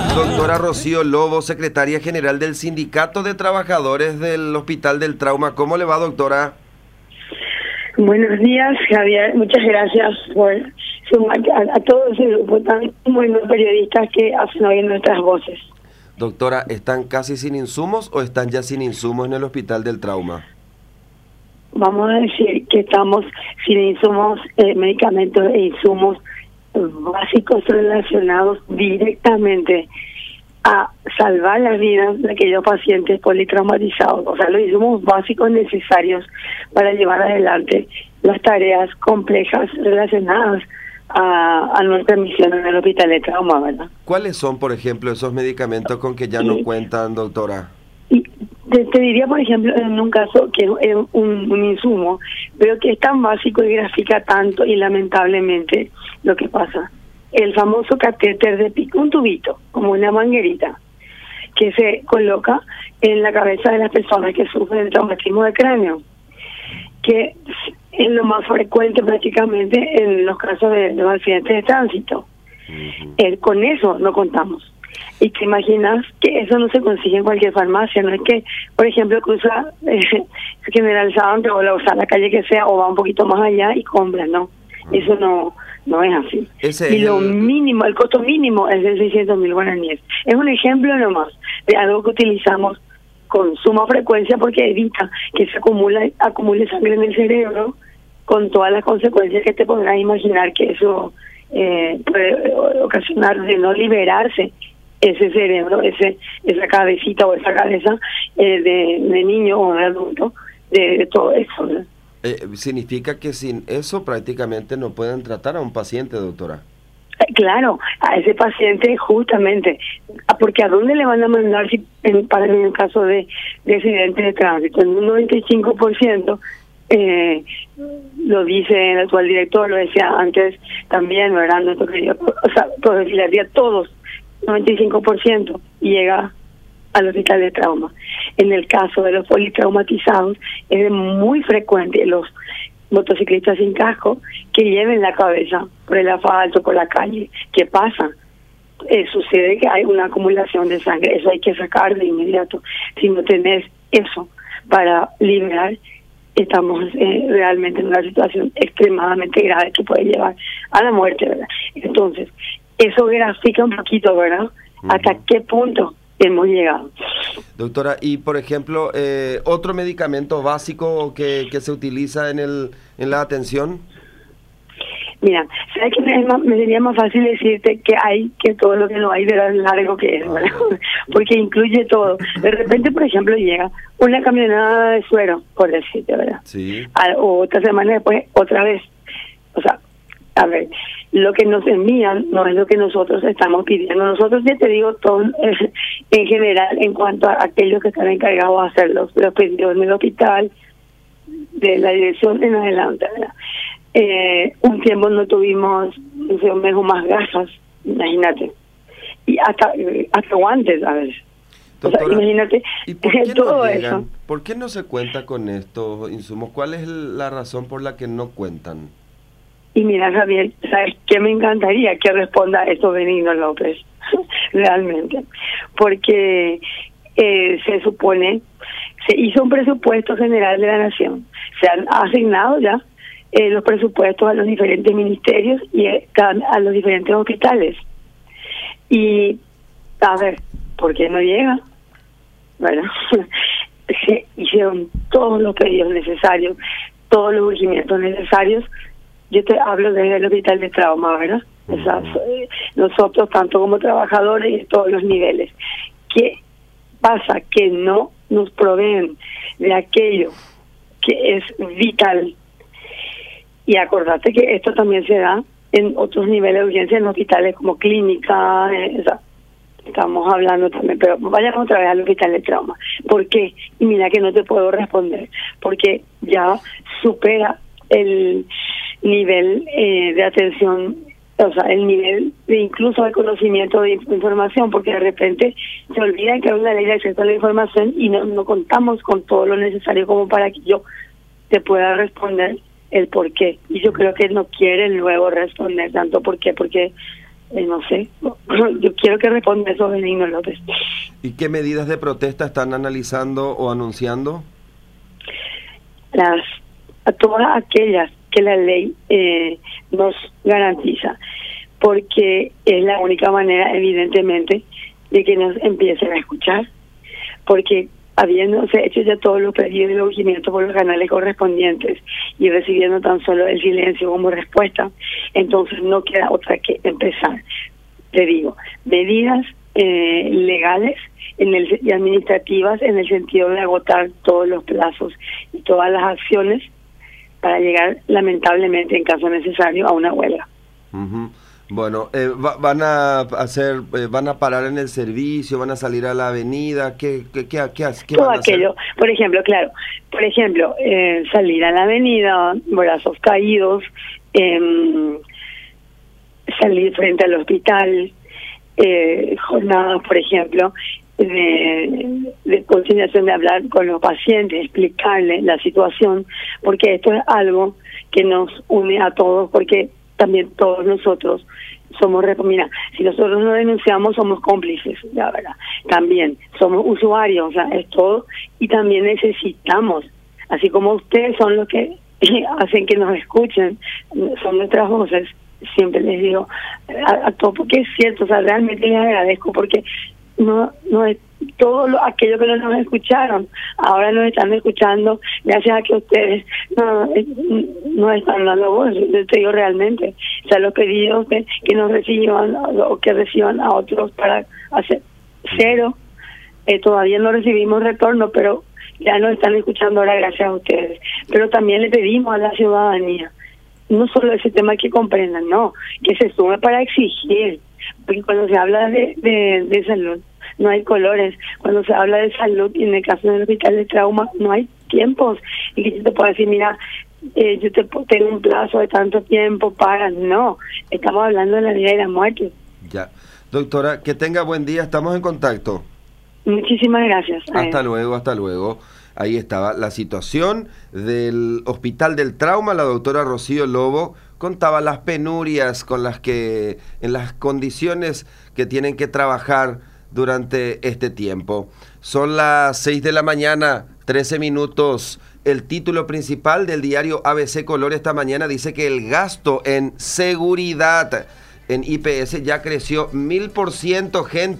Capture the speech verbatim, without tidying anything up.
Doctora Rocío Lobo, secretaria general del Sindicato de Trabajadores del Hospital del Trauma. ¿Cómo le va, doctora? Buenos días, Javier. Muchas gracias por sumar a, a todo ese grupo tan buenos periodistas que hacen oír nuestras voces. Doctora, ¿están casi sin insumos o están ya sin insumos en el Hospital del Trauma? Vamos a decir que estamos sin insumos, eh, medicamentos e insumos básicos relacionados directamente a salvar las vidas de aquellos pacientes politraumatizados, o sea, los insumos básicos necesarios para llevar adelante las tareas complejas relacionadas a, a nuestra misión en el Hospital de Trauma, ¿verdad? ¿Cuáles son, por ejemplo, esos medicamentos con que ya sí. no cuentan, doctora? Y te, te diría, por ejemplo, en un caso que es un, un insumo, pero que es tan básico y grafica tanto y lamentablemente lo que pasa. El famoso catéter de pico, un tubito, como una manguerita, que se coloca en la cabeza de las personas que sufren de traumatismo de cráneo, que es lo más frecuente prácticamente en los casos de, de accidentes de tránsito. Uh-huh. Eh, con eso no contamos. Y te imaginas que eso no se consigue en cualquier farmacia, no es que, por ejemplo, cruza eh, General Santos o la, o sea, la calle que sea, o va un poquito más allá y compra, no. Uh-huh. Eso no no es así. Ese y lo el... mínimo, el costo mínimo es de seiscientos mil guaraníes. Es un ejemplo nomás de algo que utilizamos con suma frecuencia porque evita que se acumule, acumule sangre en el cerebro, con todas las consecuencias que te podrás imaginar que eso eh, puede ocasionar de no liberarse ese cerebro, ese esa cabecita o esa cabeza eh, de, de niño o de adulto, de, de todo eso, ¿no? Eh, ¿Significa que sin eso prácticamente no pueden tratar a un paciente, doctora? Claro, a ese paciente justamente, porque ¿a dónde le van a mandar si en, para en el caso de, de accidente de tránsito? En un noventa y cinco por ciento, eh, lo dice el actual director, lo decía antes también, ¿verdad? Nuestro querido, o sea, profilaría todos, noventa y cinco por ciento, y llega al hospital de trauma. En el caso de los politraumatizados, es muy frecuente los motociclistas sin casco que lleven la cabeza por el asfalto, por la calle. ¿Qué pasa? Eh, sucede que hay una acumulación de sangre, eso hay que sacar de inmediato. Si no tenés eso para liberar, estamos eh, realmente en una situación extremadamente grave que puede llevar a la muerte, ¿verdad? Entonces, eso grafica un poquito, ¿verdad? Uh-huh. ¿Hasta qué punto hemos llegado? Doctora, y por ejemplo, eh, ¿otro medicamento básico que, que se utiliza en el en la atención? Mira, ¿sabes qué? Me, me sería más fácil decirte que hay que todo lo que no hay de lo largo que es, ¿verdad? Porque incluye todo. De repente, por ejemplo, llega una camionada de suero, por decirte, ¿verdad? Sí. A, o otra semana después, otra vez. O sea, a ver, lo que nos envían no es lo que nosotros estamos pidiendo. Nosotros, ya te digo, todo eh, en general, en cuanto a aquellos que están encargados de hacer los, los pedidos en el hospital, de la dirección en adelante, ¿verdad? Eh, un tiempo no tuvimos, no sé, un mes o más gasas, imagínate. Y hasta, hasta guantes a veces. Doctora, o sea, imagínate, ¿y por qué todo no llegan? eso. ¿Por qué no se cuenta con estos insumos? ¿Cuál es la razón por la que no cuentan? Y mira, Javier, ¿sabes qué me encantaría que responda esto Benigno López? Realmente. Porque eh, se supone, se hizo un presupuesto general de la Nación. Se han asignado ya eh, los presupuestos a los diferentes ministerios y eh, a los diferentes hospitales. Y, a ver, ¿por qué no llega? Bueno, se hicieron todos los pedidos necesarios, todos los urgimientos necesarios. Yo te hablo desde el hospital de trauma, ¿verdad? Uh-huh. O sea, nosotros, tanto como trabajadores y todos los niveles. ¿Qué pasa? Que no nos proveen de aquello que es vital. Y acordate que esto también se da en otros niveles de urgencia, en hospitales como clínica, eh, o sea, estamos hablando también, pero vayamos otra vez al hospital de trauma. ¿Por qué? Y mira que no te puedo responder, porque ya supera el nivel eh, de atención, o sea, el nivel de incluso de conocimiento de información, porque de repente se olvida que hay una ley de acceso a la información y no, no contamos con todo lo necesario como para que yo te pueda responder el por qué. Y yo creo que no quieren luego responder tanto por qué, porque eh, no sé, yo quiero que responda eso Benigno López. ¿Y qué medidas de protesta están analizando o anunciando? Las, a todas aquellas que la ley eh, nos garantiza, porque es la única manera, evidentemente, de que nos empiecen a escuchar, porque habiéndose hecho ya todos los pedidos de seguimiento por los canales correspondientes y recibiendo tan solo el silencio como respuesta, entonces no queda otra que empezar. Te digo, medidas eh, legales en el, y administrativas en el sentido de agotar todos los plazos y todas las acciones para llegar, lamentablemente, en caso necesario, a una huelga. Uh-huh. Bueno, eh, va, van a hacer, eh, van a parar en el servicio, van a salir a la avenida, ¿qué, qué, qué, qué, qué Todo van a aquello, hacer? por ejemplo, claro, por ejemplo, eh, salir a la avenida, brazos caídos, eh, salir frente al hospital, eh, jornadas, por ejemplo, de, de conciliación, de hablar con los pacientes, explicarles la situación, porque esto es algo que nos une a todos, porque también todos nosotros somos, mira, si nosotros no denunciamos somos cómplices, la verdad, también somos usuarios, o sea, es todo, y también necesitamos, así como ustedes son los que hacen que nos escuchen, son nuestras voces, siempre les digo a, a todos, porque es cierto, o sea, realmente les agradezco, porque no no es todo lo, aquello que no nos escucharon, ahora nos están escuchando gracias a que ustedes no, no están dando voz, yo te digo realmente, o sea, los pedidos que, que nos reciban o que reciban a otros para hacer cero, eh, todavía no recibimos retorno, pero ya nos están escuchando ahora gracias a ustedes. Pero también le pedimos a la ciudadanía, no solo ese tema que comprendan, no, que se sume para exigir, porque cuando se habla de, de, de salud no hay colores, cuando se habla de salud y en el caso del hospital de trauma no hay tiempos, y que yo te puedo decir, mira, eh, yo te tengo un plazo de tanto tiempo para, no, estamos hablando de la vida y la muerte. Ya, doctora, que tenga buen día, estamos en contacto. Muchísimas gracias. Hasta luego, hasta luego. Ahí estaba la situación del Hospital del Trauma. La doctora Rocío Lobo contaba las penurias con las que, en las condiciones que tienen que trabajar durante este tiempo. Son las seis de la mañana, trece minutos. El título principal del diario A B C Color esta mañana dice que el gasto en seguridad en I P S ya creció mil por ciento, gente.